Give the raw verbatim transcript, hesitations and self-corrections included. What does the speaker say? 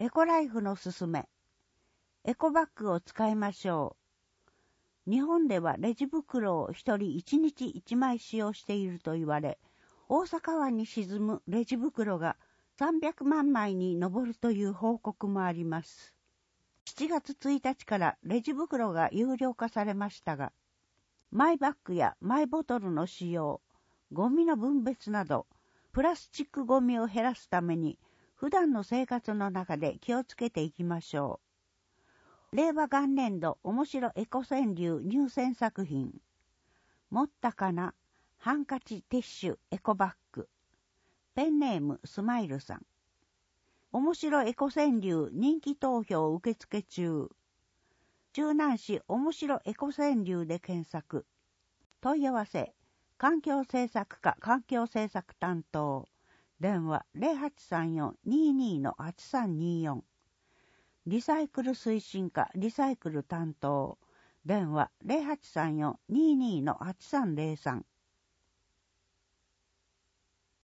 エコライフのすすめ。エコバッグを使いましょう。日本ではレジ袋を一人一日一枚使用していると言われ、大阪湾に沈むレジ袋がさんびゃくまんまいに上るという報告もあります。しちがつついたちからレジ袋が有料化されましたが、マイバッグやマイボトルの使用、ゴミの分別など、プラスチックゴミを減らすために、普段の生活の中で気をつけていきましょう。令和元年度面白エコ川柳入選作品。持ったかなハンカチティッシュエコバッグ。ペンネームスマイルさん。面白エコ川柳人気投票受付中。周南市面白エコ川柳で検索。問い合わせ。環境政策課環境政策担当。電話 ゼロはちさんよん にーにー はちさんにーよん。リサイクル推進課リサイクル担当。電話 ゼロはちさんよん にーにー はちさんゼロさん。